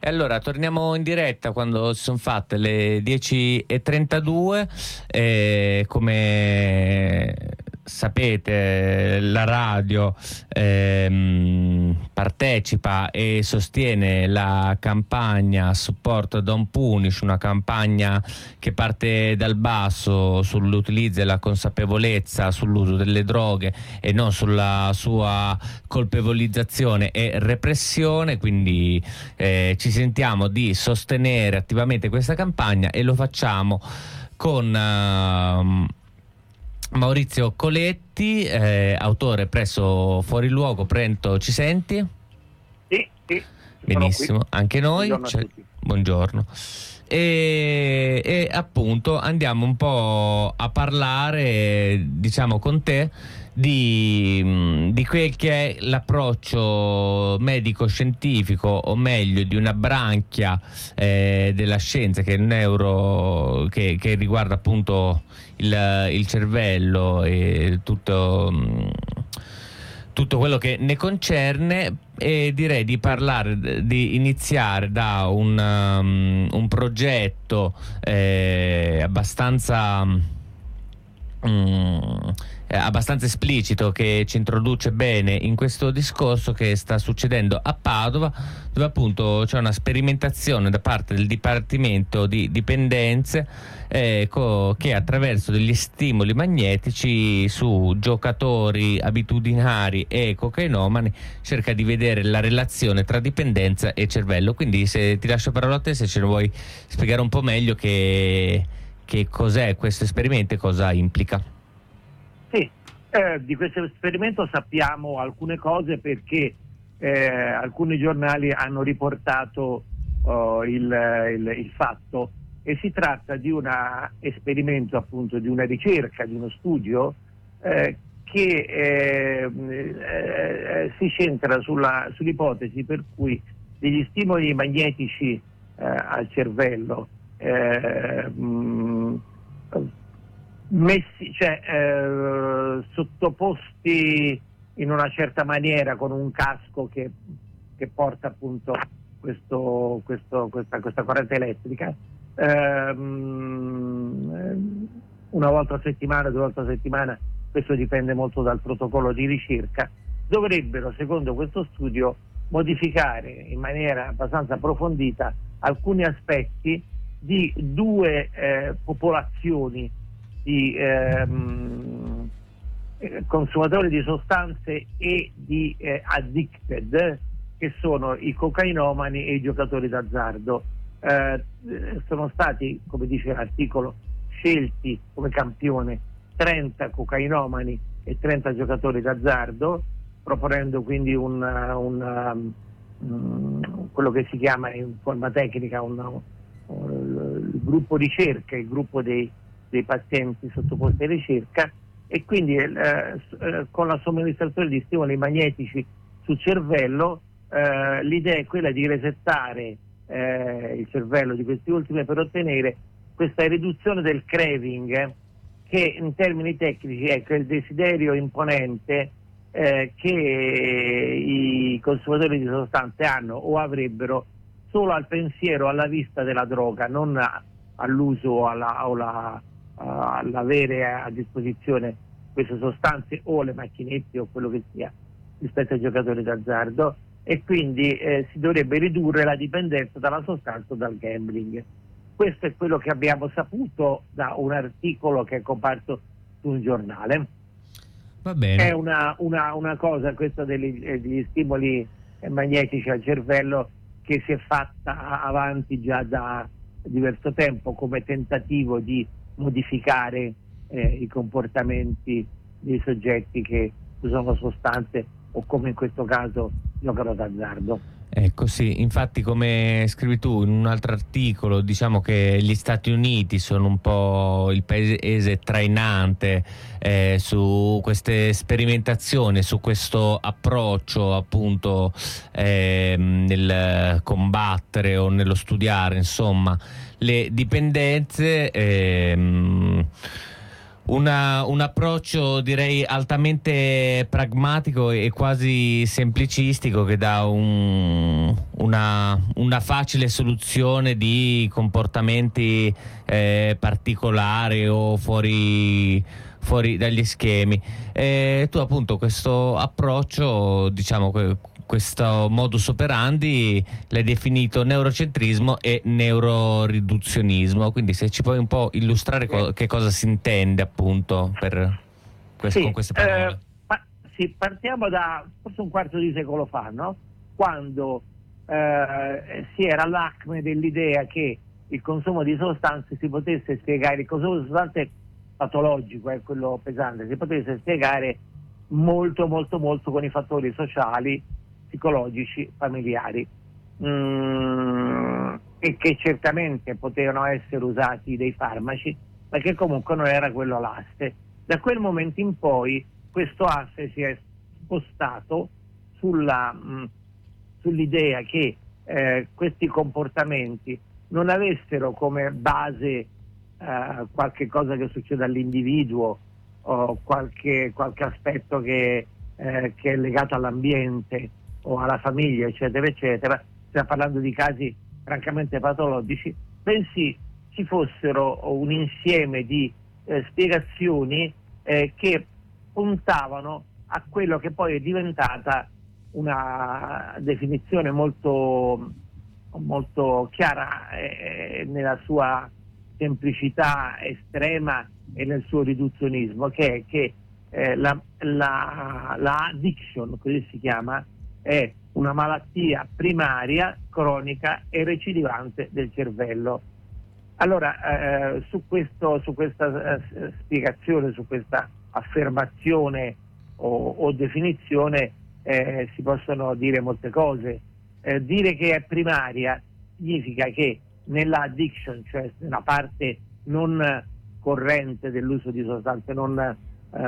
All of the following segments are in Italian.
E allora torniamo in diretta quando si sono fatte le 10:32. Come sapete, la radio partecipa e sostiene la campagna a supporto Don't Punish, una campagna che parte dal basso sull'utilizzo e la consapevolezza sull'uso delle droghe e non sulla sua colpevolizzazione e repressione. Quindi ci sentiamo di sostenere attivamente questa campagna e lo facciamo con Maurizio Coletti, autore presso Fuori Luogo. Prento, ci senti? Sì. Benissimo, anche noi. Buongiorno a tutti. Buongiorno. E appunto andiamo un po' a parlare, diciamo, con te di quel che è l'approccio medico-scientifico, o meglio di una branchia della scienza che è il che riguarda appunto il cervello e tutto quello che ne concerne. E direi di iniziare da un progetto abbastanza esplicito, che ci introduce bene in questo discorso che sta succedendo a Padova, dove appunto c'è una sperimentazione da parte del Dipartimento di Dipendenze che attraverso degli stimoli magnetici su giocatori abitudinari e cocainomani cerca di vedere la relazione tra dipendenza e cervello. Quindi se ti lascio parola a te, se ce lo vuoi spiegare un po' meglio che cos'è questo esperimento e cosa implica. Sì, di questo esperimento sappiamo alcune cose perché alcuni giornali hanno riportato il fatto, e si tratta di un esperimento, appunto, di una ricerca, di uno studio che si centra sull'ipotesi per cui degli stimoli magnetici al cervello sottoposti in una certa maniera con un casco che porta appunto questa corrente elettrica, una volta a settimana, 2 volte a settimana, questo dipende molto dal protocollo di ricerca, dovrebbero, secondo questo studio, modificare in maniera abbastanza approfondita alcuni aspetti di 2 popolazioni di consumatori di sostanze e di addicted, che sono i cocainomani e i giocatori d'azzardo. Sono stati, come dice l'articolo, scelti come campione 30 cocainomani e 30 giocatori d'azzardo, proponendo quindi quello che si chiama in forma tecnica il gruppo ricerca, il gruppo dei pazienti sottoposti a ricerca, e quindi con la somministrazione di stimoli magnetici sul cervello l'idea è quella di resettare il cervello di questi ultimi per ottenere questa riduzione del craving, che in termini tecnici è quel desiderio imponente che i consumatori di sostanze hanno o avrebbero solo al pensiero, alla vista della droga, non all'uso o all'avere a disposizione queste sostanze o le macchinette o quello che sia rispetto ai giocatori d'azzardo, e quindi si dovrebbe ridurre la dipendenza dalla sostanza o dal gambling. Questo è quello che abbiamo saputo da un articolo che è comparso su un giornale. Va bene. È una cosa questa degli stimoli magnetici al cervello che si è fatta avanti già da diverso tempo come tentativo di modificare i comportamenti dei soggetti che usano sostanze o, come in questo caso, giocano d'azzardo. Ecco, sì, infatti, come scrivi tu in un altro articolo, diciamo che gli Stati Uniti sono un po' il paese trainante su queste sperimentazioni, su questo approccio appunto nel combattere o nello studiare, insomma, le dipendenze. un approccio direi altamente pragmatico e quasi semplicistico, che dà una facile soluzione di comportamenti particolari o fuori dagli schemi. Tu appunto questo approccio, diciamo, questo modus operandi l'hai definito neurocentrismo e neuroriduzionismo, quindi se ci puoi un po' illustrare che cosa si intende appunto con queste parole. Sì, partiamo da forse un quarto di secolo fa, no? Quando si era all'acme dell'idea che il consumo di sostanze si potesse spiegare, il consumo di sostanze patologico, quello pesante, si potesse spiegare molto molto molto con i fattori sociali, psicologici, familiari, e che certamente potevano essere usati dei farmaci, ma che comunque non era quello l'asse. Da quel momento in poi questo asse si è spostato sull'idea che questi comportamenti non avessero come base qualche cosa che succede all'individuo o qualche aspetto che è legato all'ambiente o alla famiglia, eccetera eccetera. Stiamo parlando di casi francamente patologici, bensì ci fossero un insieme di spiegazioni che puntavano a quello che poi è diventata una definizione molto molto chiara nella sua semplicità estrema e nel suo riduzionismo, che è che la addiction, così si chiama, è una malattia primaria, cronica e recidivante del cervello. Allora, su questa spiegazione, su questa affermazione o definizione si possono dire molte cose. Dire che è primaria significa che nella addiction, cioè nella parte non corrente dell'uso di sostanze, non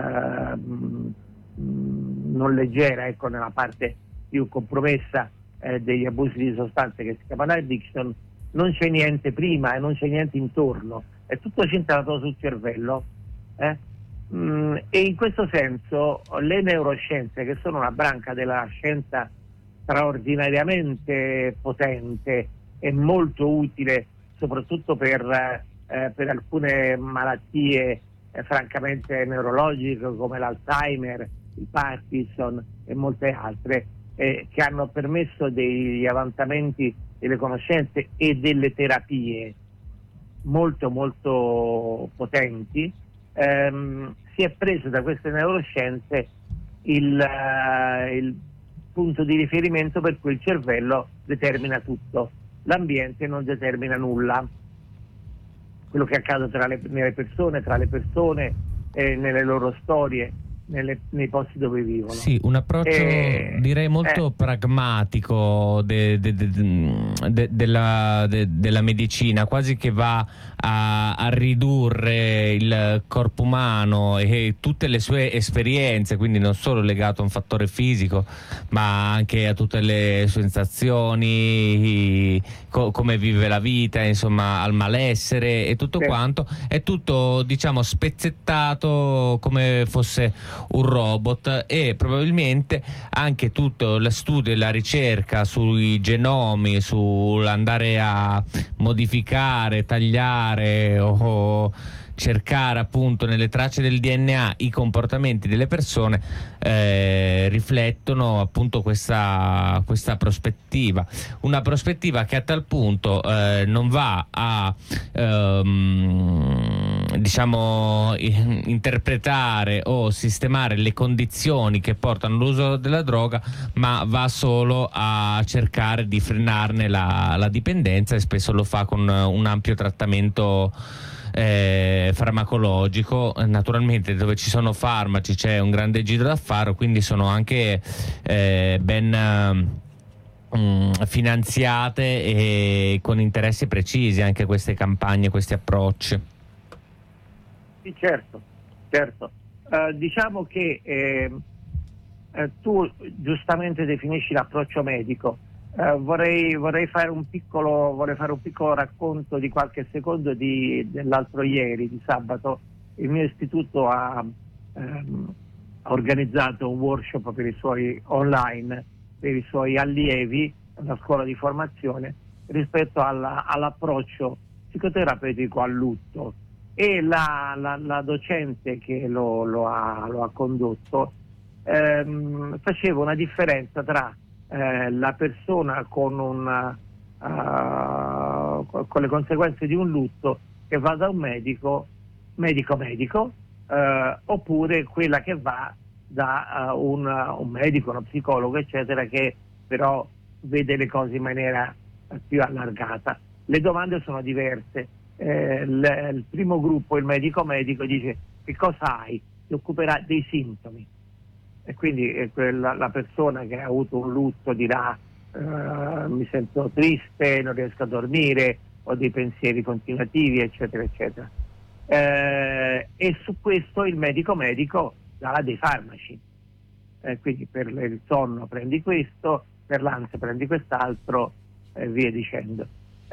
leggera, ecco, nella parte più compromessa degli abusi di sostanze che si chiamano addiction, non c'è niente prima e non c'è niente intorno, è tutto centrato sul cervello. E in questo senso le neuroscienze, che sono una branca della scienza straordinariamente potente e molto utile soprattutto per alcune malattie francamente neurologiche come l'Alzheimer, il Parkinson e molte altre, che hanno permesso degli avanzamenti delle conoscenze e delle terapie molto molto potenti. Si è preso da queste neuroscienze il punto di riferimento per cui il cervello determina tutto, l'ambiente non determina nulla. Quello che accade tra le persone, nelle loro storie, nei posti dove vivono. Sì, un approccio direi molto pragmatico della medicina, quasi che va a ridurre il corpo umano e tutte le sue esperienze, quindi non solo legato a un fattore fisico, ma anche a tutte le sensazioni, come vive la vita, insomma, al malessere e tutto quanto. È tutto, diciamo, spezzettato come fosse un robot, e probabilmente anche tutto lo studio e la ricerca sui genomi, sull'andare a modificare, tagliare o cercare appunto nelle tracce del DNA i comportamenti delle persone, riflettono appunto questa prospettiva, una prospettiva che a tal punto non va a diciamo interpretare o sistemare le condizioni che portano all'uso della droga, ma va solo a cercare di frenarne la dipendenza, e spesso lo fa con un ampio trattamento farmacologico. Naturalmente dove ci sono farmaci c'è un grande giro d'affari, quindi sono anche ben finanziate e con interessi precisi anche queste campagne, questi approcci. Sì, certo. Diciamo che tu giustamente definisci l'approccio medico. Vorrei fare un piccolo racconto di qualche secondo dell'altro ieri, di sabato, il mio istituto ha organizzato un workshop per i suoi online, per i suoi allievi, una scuola di formazione rispetto all'approccio psicoterapeutico al lutto, e la docente che lo ha condotto faceva una differenza tra la persona con le conseguenze di un lutto che va da un medico oppure quella che va da un medico, uno psicologo, eccetera, che però vede le cose in maniera più allargata. Le domande sono diverse. Il primo gruppo, il medico dice: che cosa hai? Si occuperà dei sintomi, e quindi la persona che ha avuto un lutto dirà: mi sento triste, non riesco a dormire, ho dei pensieri continuativi, eccetera eccetera. E su questo il medico dà dei farmaci, quindi per il sonno prendi questo, per l'ansia prendi quest'altro, e via dicendo.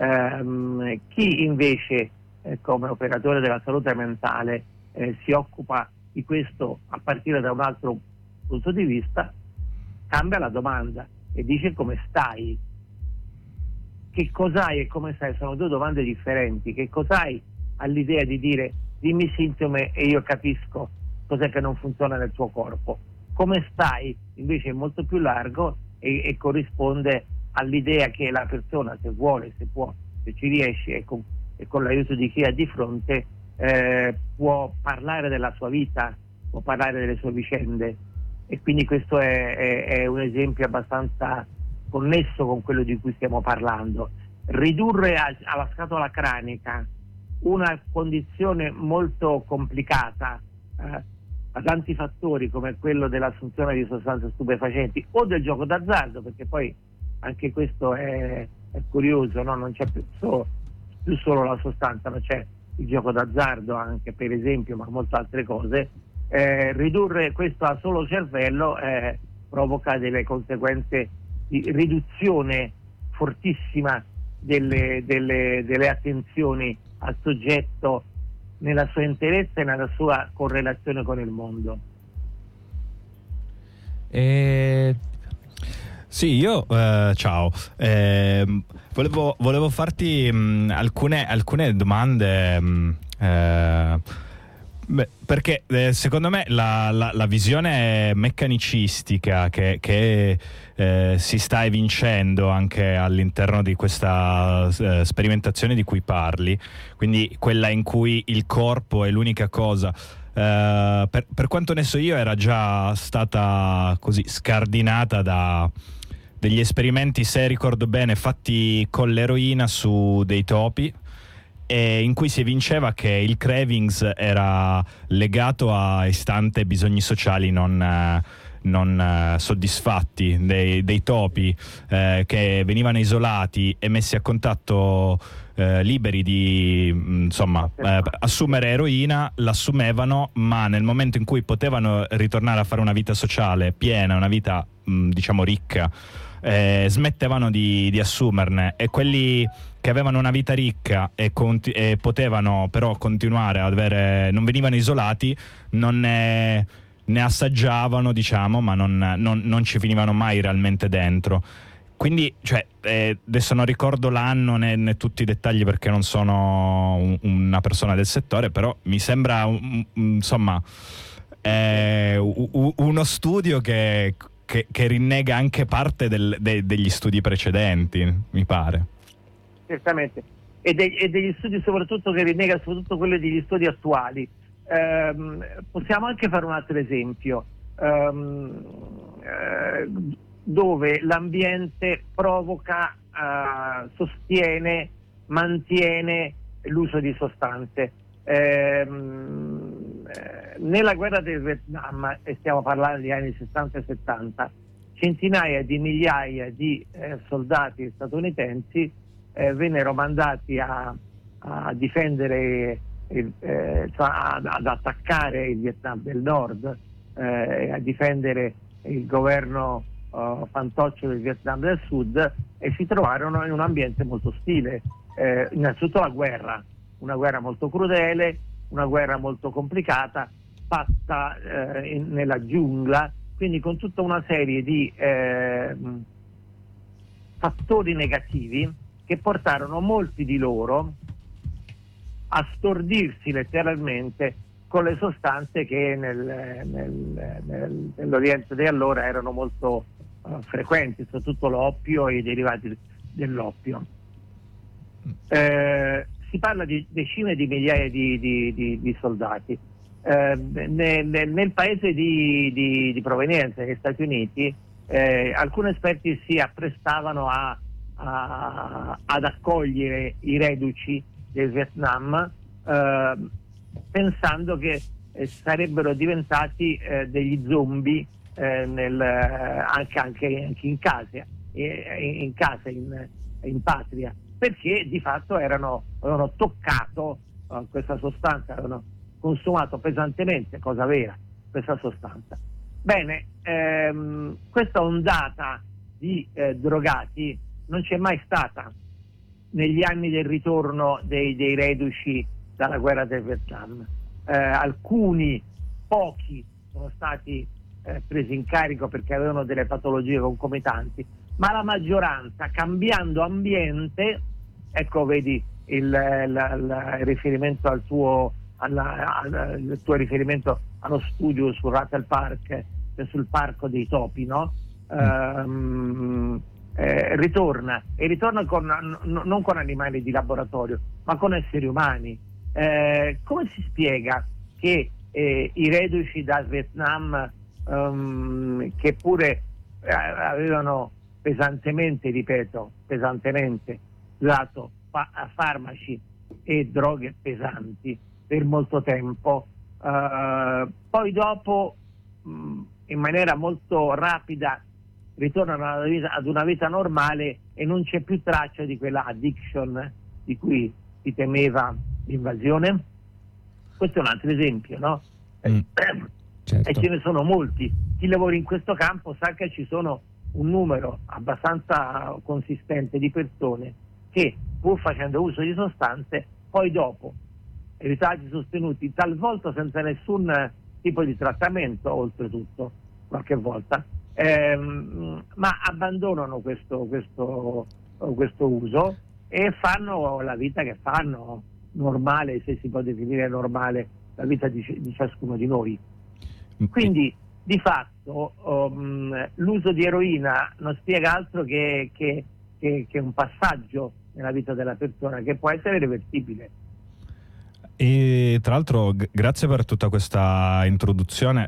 Chi invece come operatore della salute mentale si occupa di questo a partire da un altro punto di vista, cambia la domanda e dice: come stai? Che cos'hai e come stai? Sono due domande differenti. Che cos'hai all'idea di dire: dimmi i sintomi e io capisco cos'è che non funziona nel tuo corpo. Come stai invece è molto più largo e corrisponde all'idea che la persona, se vuole, se può, se ci riesce e con l'aiuto di chi ha di fronte, può parlare della sua vita, può parlare delle sue vicende, e quindi questo è un esempio abbastanza connesso con quello di cui stiamo parlando. Ridurre alla scatola cranica una condizione molto complicata a tanti fattori, come quello dell'assunzione di sostanze stupefacenti o del gioco d'azzardo, perché poi anche questo è curioso, no? Non c'è più solo la sostanza, ma c'è il gioco d'azzardo anche, per esempio, ma molte altre cose. Ridurre questo a solo cervello provoca delle conseguenze di riduzione fortissima delle attenzioni al soggetto nella sua interezza e nella sua correlazione con il mondo. Sì, io ciao. Volevo farti alcune domande. Perché secondo me la visione meccanicistica che si sta evincendo anche all'interno di questa sperimentazione di cui parli, quindi quella in cui il corpo è l'unica cosa, per quanto ne so io, era già stata così scardinata da degli esperimenti, se ricordo bene, fatti con l'eroina su dei topi, e in cui si evinceva che il cravings era legato a istanti bisogni sociali non soddisfatti dei topi, che venivano isolati e messi a contatto, liberi di assumere eroina, l'assumevano, ma nel momento in cui potevano ritornare a fare una vita sociale piena, una vita ricca, smettevano di assumerne, e quelli che avevano una vita ricca e potevano però continuare ad avere, non venivano isolati, non ne assaggiavano, ma non ci finivano mai realmente dentro. Quindi, adesso non ricordo l'anno né tutti i dettagli, perché non sono una persona del settore, però mi sembra uno studio che rinnega anche parte degli studi precedenti, mi pare. Certamente, e degli studi soprattutto che rinnega soprattutto quelli degli studi attuali. Possiamo anche fare un altro esempio, dove l'ambiente provoca, sostiene, mantiene l'uso di sostanze. Nella guerra del Vietnam, e stiamo parlando degli anni 60 e 70, centinaia di migliaia di soldati statunitensi vennero mandati a difendere, ad attaccare il Vietnam del Nord, a difendere il governo fantoccio del Vietnam del Sud, e si trovarono in un ambiente molto ostile. Innanzitutto la guerra, una guerra molto crudele, una guerra molto complicata, fatta nella giungla, quindi con tutta una serie di fattori negativi che portarono molti di loro a stordirsi letteralmente con le sostanze che nell'Oriente di allora erano molto frequenti, soprattutto l'oppio e i derivati dell'oppio. Si parla di decine di migliaia di soldati. Nel paese di provenienza, negli Stati Uniti, alcuni esperti si apprestavano ad accogliere i reduci del Vietnam, pensando che sarebbero diventati degli zombie anche in casa, in patria, perché di fatto avevano toccato questa sostanza, avevano consumato pesantemente, cosa vera, questa sostanza. Bene, questa ondata di drogati non c'è mai stata negli anni del ritorno dei reduci dalla guerra del Vietnam. Alcuni, pochi, sono stati presi in carico perché avevano delle patologie concomitanti, ma la maggioranza, cambiando ambiente, ecco, vedi il riferimento al tuo riferimento allo studio su Rattle Park, sul parco dei topi, no? Ritorna non con animali di laboratorio, ma con esseri umani. Come si spiega che i reduci dal Vietnam, che pure avevano pesantemente usato farmaci e droghe pesanti per molto tempo, poi dopo in maniera molto rapida ritornano ad una vita normale e non c'è più traccia di quella addiction di cui si temeva l'invasione? Questo è un altro esempio, no? Certo. E ce ne sono molti. Chi lavora in questo campo sa che ci sono un numero abbastanza consistente di persone che, pur facendo uso di sostanze, poi dopo risultati sostenuti, talvolta senza nessun tipo di trattamento, oltretutto qualche volta, ma abbandonano questo uso e fanno la vita che fanno, normale, se si può definire normale, la vita di ciascuno di noi. Quindi di fatto l'uso di eroina non spiega altro che un passaggio nella vita della persona che può essere reversibile. E tra l'altro grazie per tutta questa introduzione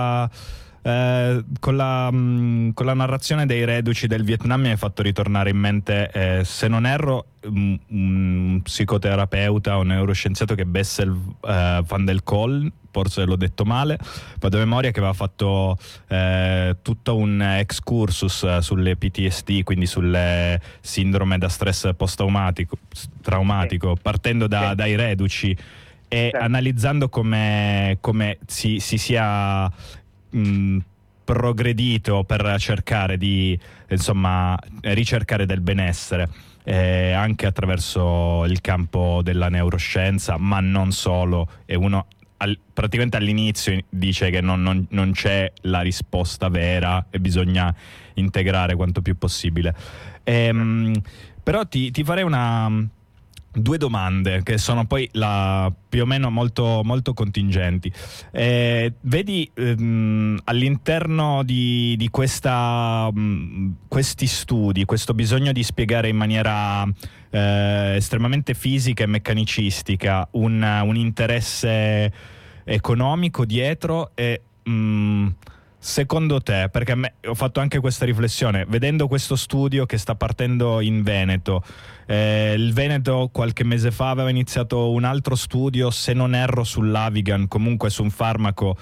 con la narrazione dei reduci del Vietnam. Mi hai fatto ritornare in mente, se non erro, un psicoterapeuta o neuroscienziato che è Bessel van der Kolk, forse l'ho detto male, vado a memoria, che aveva fatto tutto un excursus sulle PTSD, quindi sulle sindrome da stress post-traumatico, partendo dai reduci e analizzando come si sia progredito per cercare di, insomma, ricercare del benessere, anche attraverso il campo della neuroscienza, ma non solo. E uno praticamente all'inizio dice che non c'è la risposta vera e bisogna integrare quanto più possibile. Però ti farei due domande che sono poi più o meno molto, molto contingenti. Vedi all'interno di questi studi, questo bisogno di spiegare in maniera estremamente fisica e meccanicistica un interesse economico dietro, e secondo te, perché ho fatto anche questa riflessione vedendo questo studio che sta partendo in Veneto. Il Veneto qualche mese fa aveva iniziato un altro studio, se non erro sull'Avigan, comunque su un farmaco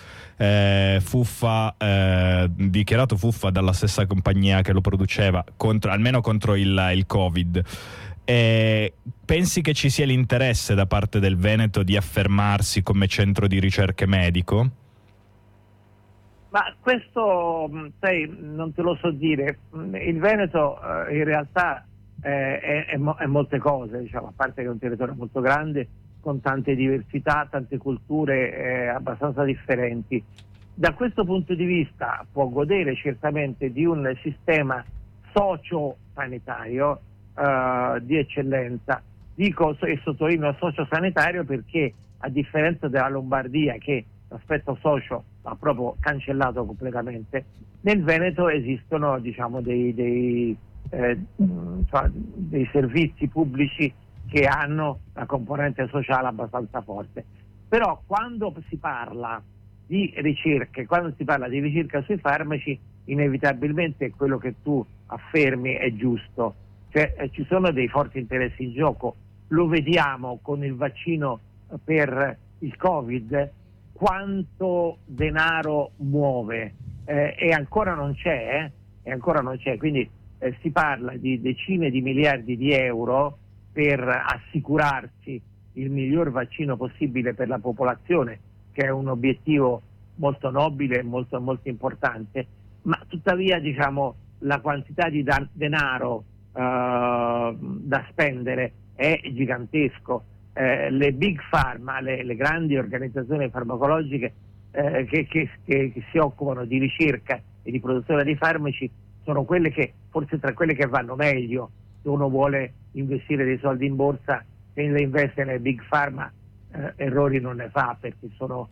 dichiarato fuffa dalla stessa compagnia che lo produceva, almeno contro il Covid. Pensi che ci sia l'interesse da parte del Veneto di affermarsi come centro di ricerche medico? Ma questo, sai, non te lo so dire. Il Veneto in realtà è molte cose, diciamo, a parte che è un territorio molto grande con tante diversità, tante culture abbastanza differenti. Da questo punto di vista può godere certamente di un sistema socio-sanitario di eccellenza. Dico e sottolineo socio-sanitario perché, a differenza della Lombardia, che l'aspetto socio ha proprio cancellato completamente, nel Veneto esistono, diciamo, dei servizi pubblici che hanno la componente sociale abbastanza forte. Però quando si parla di ricerche, quando si parla di ricerca sui farmaci, inevitabilmente quello che tu affermi è giusto, cioè ci sono dei forti interessi in gioco. Lo vediamo con il vaccino per il Covid, quanto denaro muove, e ancora non c'è, quindi si parla di decine di miliardi di euro per assicurarsi il miglior vaccino possibile per la popolazione, che è un obiettivo molto nobile e molto, molto importante, ma tuttavia, diciamo, la quantità di denaro da spendere è gigantesco. Le big pharma, le grandi organizzazioni farmacologiche che si occupano di ricerca e di produzione di farmaci sono quelle che, forse tra quelle che vanno meglio. Se uno vuole investire dei soldi in borsa, se le investe nelle big pharma, errori non ne fa, perché sono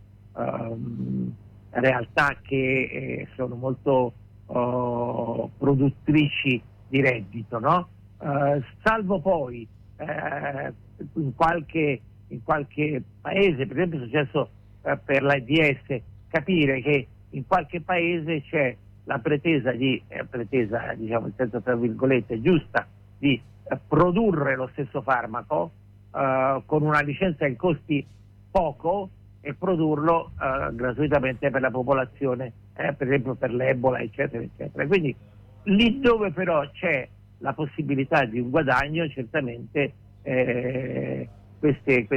realtà che sono molto produttrici di reddito, no? Salvo poi in qualche paese, per esempio è successo per l'AIDS, capire che in qualche paese c'è la pretesa, diciamo in senso tra virgolette giusta, di produrre lo stesso farmaco con una licenza che costi poco e produrlo gratuitamente per la popolazione, per esempio per l'Ebola, eccetera, eccetera. Quindi lì dove però c'è la possibilità di un guadagno, certamente queste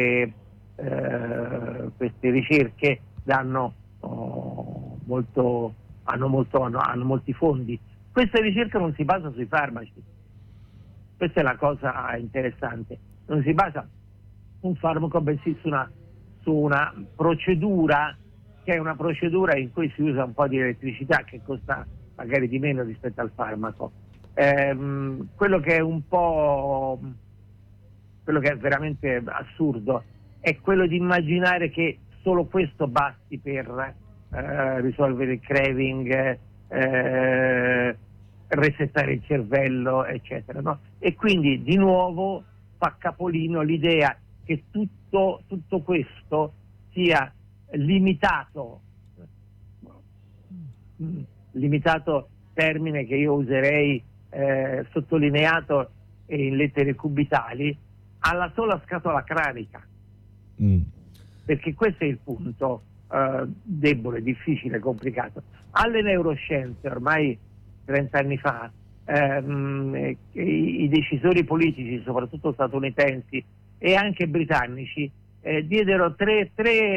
ricerche danno hanno molti fondi. Questa ricerca non si basa sui farmaci, questa è la cosa interessante, non si basa un farmaco, bensì su una procedura che è una procedura in cui si usa un po' di elettricità, che costa magari di meno rispetto al farmaco. Quello che è veramente assurdo è quello di immaginare che solo questo basti per risolvere il craving, resettare il cervello, eccetera, no? E quindi di nuovo fa capolino l'idea che tutto questo sia limitato, termine che io userei sottolineato in lettere cubitali, alla sola scatola cranica. Perché questo è il punto debole, difficile, complicato. Alle neuroscienze ormai 30 anni fa i decisori politici, soprattutto statunitensi e anche britannici, fecero tre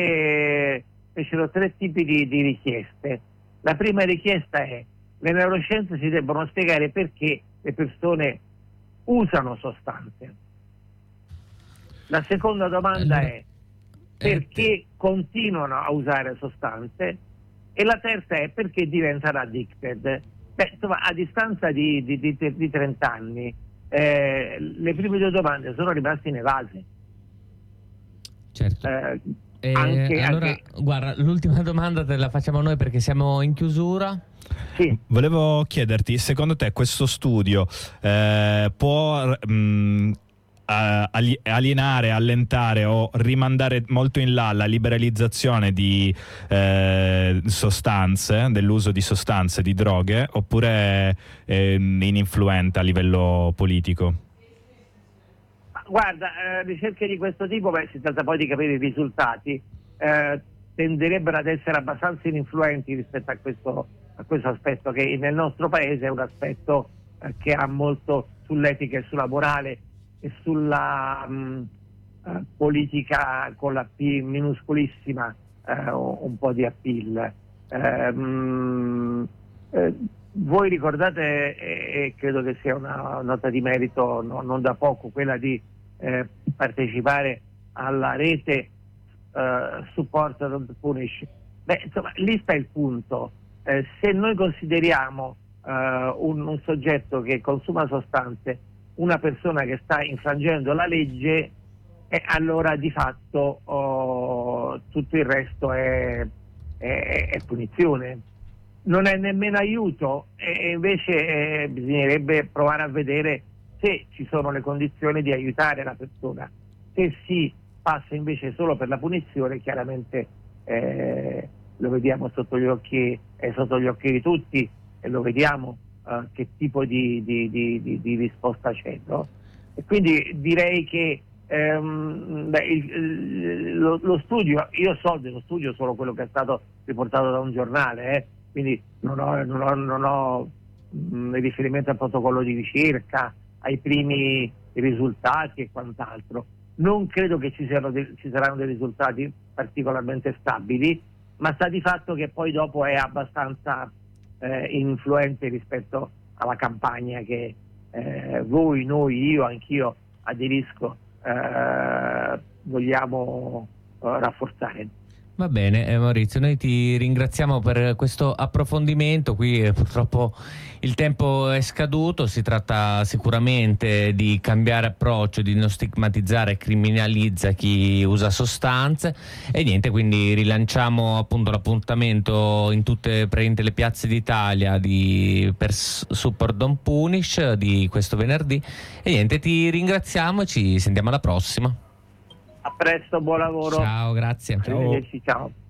tipi di richieste. La prima richiesta è: le neuroscienze si debbono spiegare perché le persone usano sostanze. La seconda domanda è: perché continuano a usare sostanze? E la terza è: perché diventano addicted? Insomma, a distanza di 30 anni le prime due domande sono rimaste inevase. Certo. Allora, guarda, l'ultima domanda te la facciamo noi perché siamo in chiusura. Sì. Volevo chiederti, secondo te questo studio può alienare, allentare o rimandare molto in là la liberalizzazione di sostanze, dell'uso di sostanze, di droghe, oppure è ininfluente a livello politico? Guarda, ricerche di questo tipo, si tratta poi di capire i risultati, tenderebbero ad essere abbastanza ininfluenti rispetto a questo aspetto, che nel nostro paese è un aspetto che ha molto sull'etica e sulla morale e sulla politica con la P minuscolissima, un po' di appeal. Voi ricordate, e credo che sia una nota di merito non da poco, quella di partecipare alla rete Support Don't Punish. Beh, insomma, lì sta il punto. Se noi consideriamo un soggetto che consuma sostanze una persona che sta infrangendo la legge, allora di fatto tutto il resto è punizione. Non è nemmeno aiuto, e invece bisognerebbe provare a vedere se ci sono le condizioni di aiutare la persona. Se si passa invece solo per la punizione, chiaramente lo vediamo sotto gli occhi di tutti, e lo vediamo che tipo di risposta c'è, no? E quindi direi che lo studio, io so dello studio solo quello che è stato riportato da un giornale, quindi non ho riferimento al protocollo di ricerca, ai primi risultati e quant'altro. Non credo che ci saranno dei risultati particolarmente stabili, ma sta di fatto che poi dopo è abbastanza influente rispetto alla campagna che voi, noi, io, anch'io aderisco, vogliamo rafforzare. Va bene, Maurizio, noi ti ringraziamo per questo approfondimento. Qui purtroppo il tempo è scaduto, si tratta sicuramente di cambiare approccio, di non stigmatizzare e criminalizzare chi usa sostanze, e niente, quindi rilanciamo appunto l'appuntamento in tutte le piazze d'Italia per Support Don't Punish di questo venerdì, e niente, ti ringraziamo e ci sentiamo alla prossima. A presto, buon lavoro. Ciao, grazie. Arrivederci, ciao.